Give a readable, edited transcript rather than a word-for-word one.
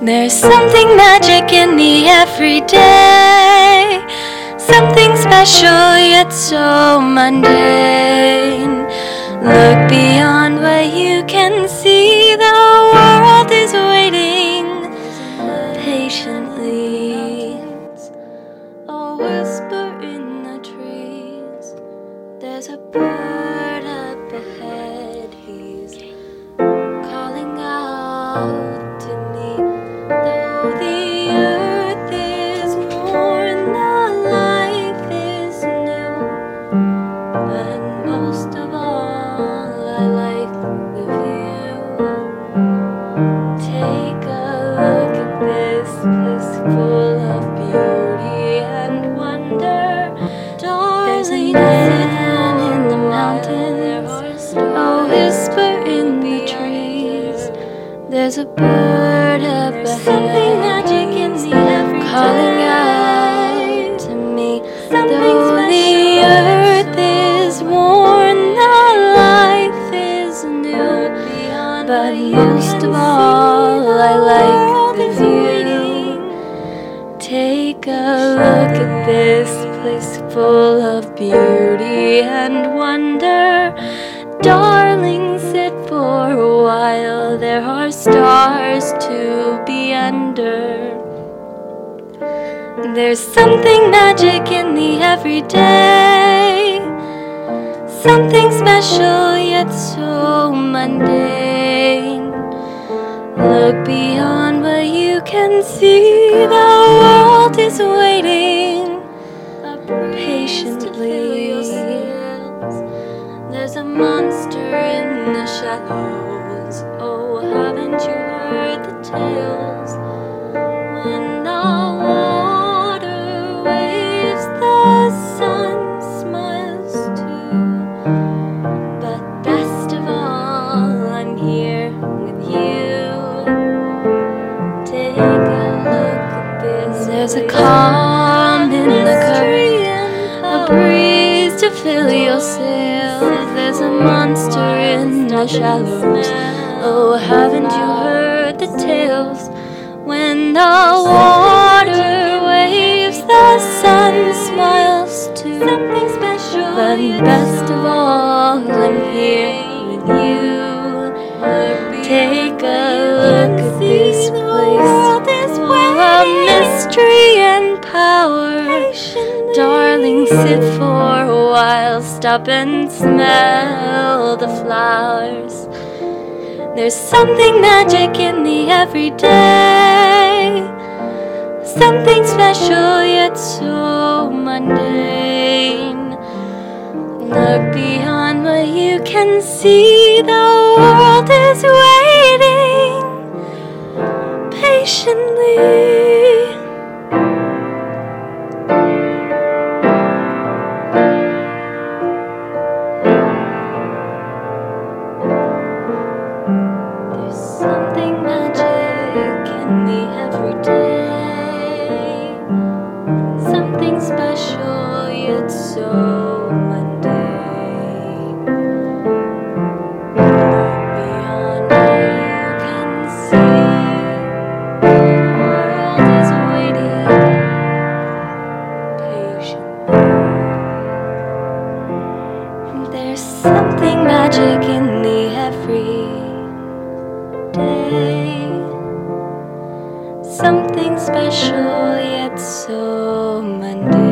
There's something magic in the everyday, something special yet so mundane. Look beyond what you can see, the world is waiting patiently. A whisper in the trees, there's a bird up ahead, he's calling out to me. Though the earth is worn, the life is new, but most of all I like the view. Take a look at this place full of beauty and wonder. There's a man in the mountains, a whisper in the trees. There's a bird up ahead, something magic in the everyday, calling out to me. Though the earth is worn, the life is new, but most of all I like the view. Take a look at this place full of beauty and wonder. Darling, sit for a while, there are stars to be under. There's something magic in the everyday, something special yet so mundane. Look beyond what you can see, the world is waiting patiently. There's a monster in the shadows, oh, haven't you heard the tales? When the water waves, the sun smiles too. But best of all, I'm here with you. Take a look at this. There's a calm in the current, a breeze to fill your sails. There's a monster in the shallows, oh, haven't you heard the tales? When the water waves, the sun smiles too. Something special, but best of all, I'm here with you. Take a look at this place full of mystery and power. Darling, sit for a while, stop and smell the flowers. There's something magic in the everyday, something special yet so mundane. Look beyond what you can see, the world is waiting patiently. Something magic in the everyday, something special yet so mundane. Look beyond what you can see, the world is waiting patiently. There's something magic in the everyday, something special yet so mundane.